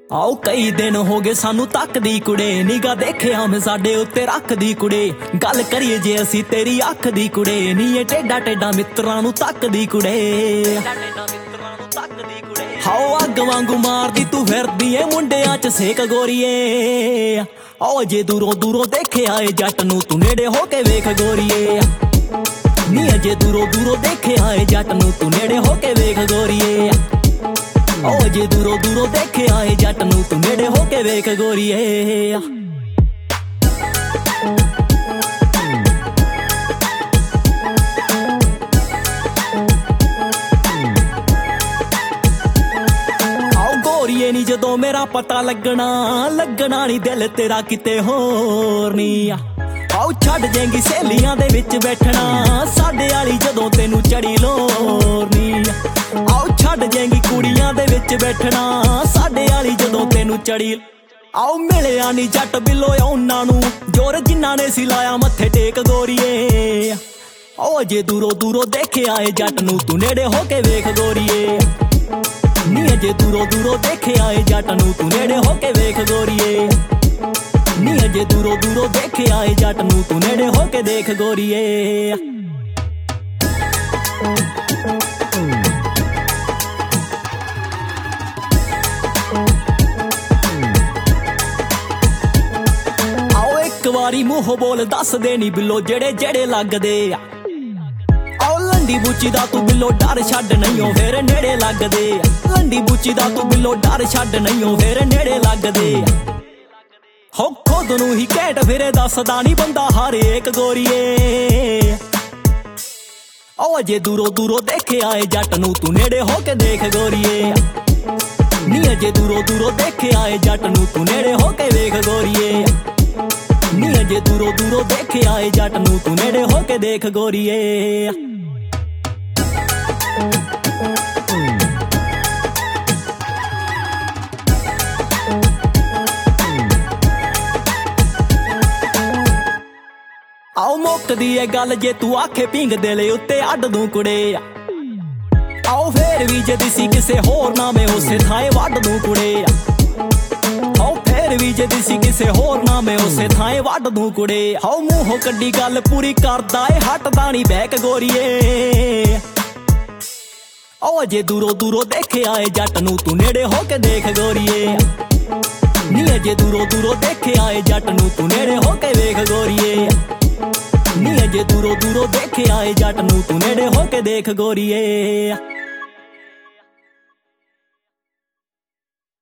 ਆਓ ਕਈ ਦਿਨ ਹੋ ਗਏ ਸਾਨੂੰ ਤੱਕਦੀ ਕੁੜੇ, ਨਿਗਾ ਦੇਖਿਆ ਮੈਂ ਸਾਡੇ ਉੱਤੇ ਰੱਖਦੀ ਕੁੜੇ। ਗੱਲ ਕਰੀਏ ਜੇ ਅਸੀਂ ਤੇਰੀ ਅੱਖ ਦੀ ਕੁੜੇ, ਨੀ ਇਹ ਟੇਡਾ ਟੇਡਾ ਮਿੱਤਰਾਂ ਨੂੰ ਤੱਕਦੀ ਕੁੜੇ। ਹਾਓ ਅੱਗ ਵਾਂਗੂ ਮਾਰਦੀ ਤੂੰ ਫਿਰਦੀ ਏ ਮੁੰਡਿਆਂ ਚ ਸੇਕ ਗੋਰੀਏ। ਆਓ ਜੇ ਦੂਰੋਂ ਦੂਰੋਂ ਦੇਖਿਆ ਏ ਜੱਟ ਨੂੰ ਤੂੰ ਨੇੜੇ ਹੋ ਕੇ ਵੇਖ ਗੋਰੀਏ। ਨੀ ਅਜੇ ਦੂਰੋਂ ਦੂਰੋਂ ਦੇਖਿਆ ਏ ਜੱਟ ਨੂੰ ਤੂੰ ਨੇੜੇ ਹੋ ਕੇ ਵੇਖ ਗੋਰੀਏ। ਓ ਜੇ ਦੂਰੋਂ ਦੂਰੋਂ ਦੇਖਿਆ ਏ ਜੱਟ ਨੂੰ ਤੂੰ ਨੇੜੇ ਹੋ ਕੇ ਵੇਖ ਗੋਰੀਏ। ਆਓ ਗੋਰੀਏ ਨੀ ਜਦੋਂ ਮੇਰਾ ਪਤਾ ਲੱਗਣਾ ਨੀ ਦਿਲ ਤੇਰਾ ਕਿਤੇ ਹੋਰ ਨੀ। ਆਓ ਛੱਡ ਜੇਂਗੀ ਸਹੇਲੀਆਂ ਦੇ ਵਿੱਚ ਬੈਠਣਾ, ਸਾਡੇ ਵਾਲੀ ਜਦੋਂ ਤੈਨੂੰ ਚੜੀ ਲੋਰ ਨੀ। ਆਓ ਛੱਡ ਜੇਂਗੀ ਕੁੜੀਆਂ ਦੇ ਵਿੱਚ ਬੈਠਣਾ, ਸਾਡੇ ਵਾਲੀ ਜਦੋਂ ਤੈਨੂੰ ਚੜੀ। ਆਓ ਮਿਲਿਆ ਨੀ ਜੱਟ ਬਿੱਲੋ ਉਹਨਾਂ ਨੂੰ ਜੋਰ ਜਿਨ੍ਹਾਂ ਨੇ ਸੀ ਲਾਇਆ ਮੱਥੇ ਟੇਕ ਗੋਰੀਏ। ਆਓ ਜੇ ਦੂਰੋਂ ਦੂਰੋਂ ਦੇਖਿਆ ਏ ਜੱਟ ਨੂੰ ਤੂੰ ਨੇੜੇ ਹੋ ਕੇ ਵੇਖ ਗੋਰੀਏ। ਨੀ ਅਜੇ ਦੂਰੋਂ ਦੂਰੋਂ ਦੇਖਿਆ ਏ ਜੱਟ ਨੂੰ ਤੂੰ ਨੇੜੇ ਹੋ ਕੇ ਵੇਖ ਗੋਰੀਏ। ਨੀ ਅਜੇ ਦੂਰੋਂ ਦੂਰੋਂ ਦੇਖਿਆ ਏ ਜੱਟ ਨੂੰ ਤੂੰ ਨੇੜੇ ਹੋ ਕੇ ਦੇਖ ਗੋਰੀਏ। ਆਓ ਇੱਕ ਵਾਰੀ ਮੂੰਹੋਂ ਬੋਲ ਦੱਸਦੇ ਨੀ ਬਿੱਲੋ ਜਿਹੜੇ ਜਿਹੜੇ ਲੱਗਦੇ ਆ। ਆਓ ਲੰਡੀ ਬੂਚੀ ਦਾ ਤੂੰ ਬਿੱਲੋ ਡਰ ਛੱਡ ਨਹੀਂਓ ਫੇਰ ਨੇੜੇ ਲੱਗਦੇ ਆ। ਲੰਡੀ ਬੂਚੀ ਦਾ ਤੂੰ ਬਿੱਲੋ ਡਰ ਛੱਡ ਨਹੀਂਓ ਫੇਰ ਨੇੜੇ ਲੱਗਦੇ ਆ। ਹੋ ਖੁਦ ਨੂੰ ਹੀ ਘੈਂਟ ਫਿਰੇ ਦੱਸਦਾ ਨੀ ਬੰਦਾ ਹਰ ਏਕ ਗੋਰੀਏ। ਓ ਅਜੇ ਦੂਰੋਂ ਦੂਰੋਂ ਦੇਖਿਆ ਏ ਜੱਟ ਨੂੰ ਤੂੰ ਨੇੜੇ ਹੋ ਕੇ ਦੇਖ ਗੋਰੀਏ। ਨੀ ਅਜੇ ਦੂਰੋਂ ਦੂਰੋਂ ਦੇਖਿਆ ਏ ਜੱਟ ਨੂੰ ਤੂੰ ਨੇੜੇ ਹੋ ਕੇ ਵੇਖ ਗੋਰੀਏ। ਨੀ ਅਜੇ ਦੂਰੋਂ ਦੂਰੋਂ ਦੇਖਿਆ ਏ ਜੱਟ ਨੂੰ ਤੂੰ ਨੇੜੇ ਹੋ ਕੇ ਦੇਖ ਗੋਰੀਏ। ਆਓ ਮੁੱਕਦੀ ਏ ਗੱਲ ਜੇ ਤੂੰ ਆਖੇ ਪਿੰਗ ਦਿਲ ਉੱਤੇ ਅੱਡ ਦੂੰ ਕੁੜੇ। ਆਓ ਫੇਰ ਵੀ ਜੇ ਦਿਸੀ ਕਿਸੇ ਹੋਰ ਨਾਮੇ ਉਸੇ ਥਾਂ ਵੱਢ ਦੂੰ ਕੁੜੇ। ਆਓ ਫੇਰ ਵੀ ਜੇ ਦਿਸੀ ਕਿਸੇ ਹੋਰ ਨਾਮੇ ਉਸੇ ਥਾਂ ਵੱਢ ਦੂੰ ਕੁੜੇ। ਆਓ ਮੂੰਹੋਂ ਕੱਢੀ ਗੱਲ ਪੂਰੀ ਕਰਦਾ ਏ ਹਟਦਾ ਨੀ ਬੈਕ ਗੋਰੀਏ। ਆਓ ਅਜੇ ਦੂਰੋਂ ਦੂਰੋਂ ਦੇਖਿਆ ਏ ਜੱਟ ਨੂੰ ਤੂੰ ਨੇੜੇ ਹੋ ਕੇ ਦੇਖ ਗੋਰੀਏ। ਨੀ ਅਜੇ ਦੂਰੋਂ ਦੂਰੋਂ ਦੇਖਿਆ ਏ ਜੱਟ ਨੂੰ ਤੂੰ ਨੇੜੇ ਹੋ ਕੇ ਵੇਖ ਗੋਰੀਏ। ਨੀ ਅਜੇ ਦੂਰੋਂ ਦੂਰੋਂ ਦੇਖਿਆ ਏ ਜੱਟ ਨੂੰ ਤੂੰ ਨੇੜੇ ਹੋ ਕੇ ਦੇਖ ਗੋਰੀਏ।